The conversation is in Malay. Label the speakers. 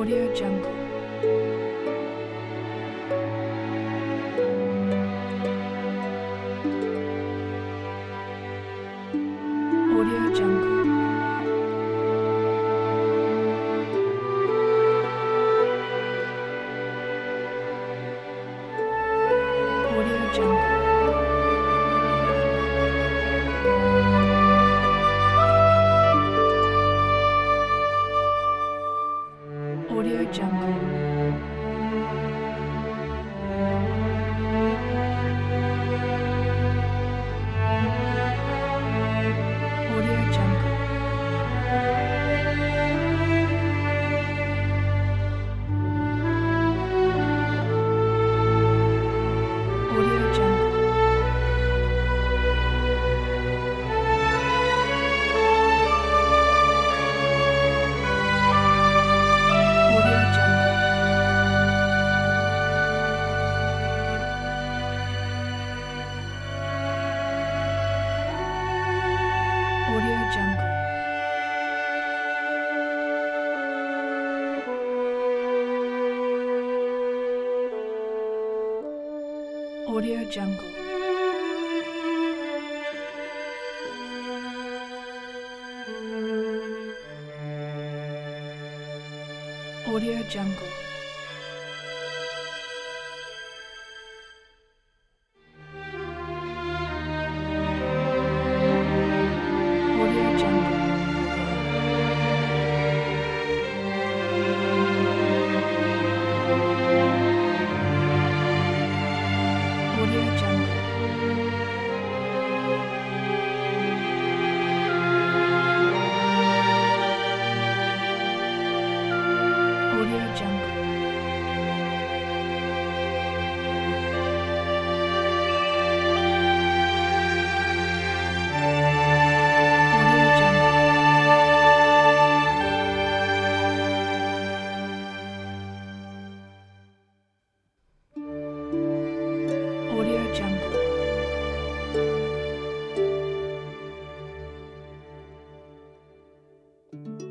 Speaker 1: Audio Jungle. Audio Jungle. Audio Jungle. Audio Jungle. Audio Jungle. Audio Jungle. Audio Jungle. Audio Jungle. Audio Jungle. Audio Jungle. Audio Jungle. Audio Jungle. Audio Jungle. Audio Jungle. Audio Jungle.